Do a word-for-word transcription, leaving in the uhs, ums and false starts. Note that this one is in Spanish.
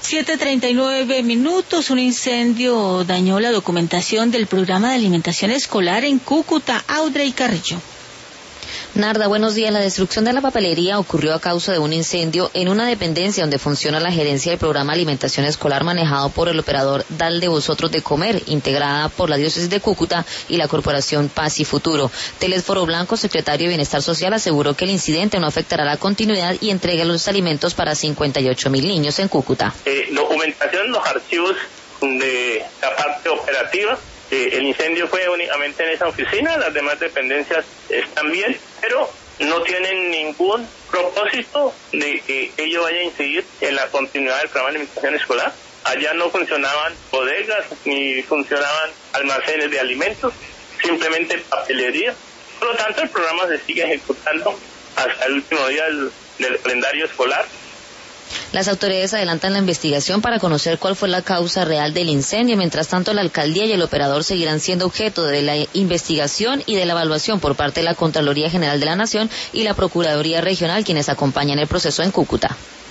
siete treinta y nueve minutos, un incendio dañó la documentación del programa de alimentación escolar en Cúcuta. Audrey Carrillo. Narda, buenos días. La destrucción de la papelería ocurrió a causa de un incendio en una dependencia donde funciona la gerencia del programa Alimentación Escolar manejado por el operador Dal de Vosotros de Comer, integrada por la Diócesis de Cúcuta y la Corporación Paz y Futuro. Telésforo Blanco, secretario de Bienestar Social, aseguró que el incidente no afectará la continuidad y entrega los alimentos para cincuenta y ocho mil niños en Cúcuta. Eh, documentación, los archivos de la parte operativa. Eh, el incendio fue únicamente en esa oficina, las demás dependencias están bien, pero no tienen ningún propósito de que ello vaya a incidir en la continuidad del programa de alimentación escolar. Allá no funcionaban bodegas ni funcionaban almacenes de alimentos, simplemente papelería. Por lo tanto, el programa se sigue ejecutando hasta el último día del, del calendario escolar. Las autoridades adelantan la investigación para conocer cuál fue la causa real del incendio. Mientras tanto, la alcaldía y el operador seguirán siendo objeto de la investigación y de la evaluación por parte de la Contraloría General de la Nación y la Procuraduría Regional, quienes acompañan el proceso en Cúcuta.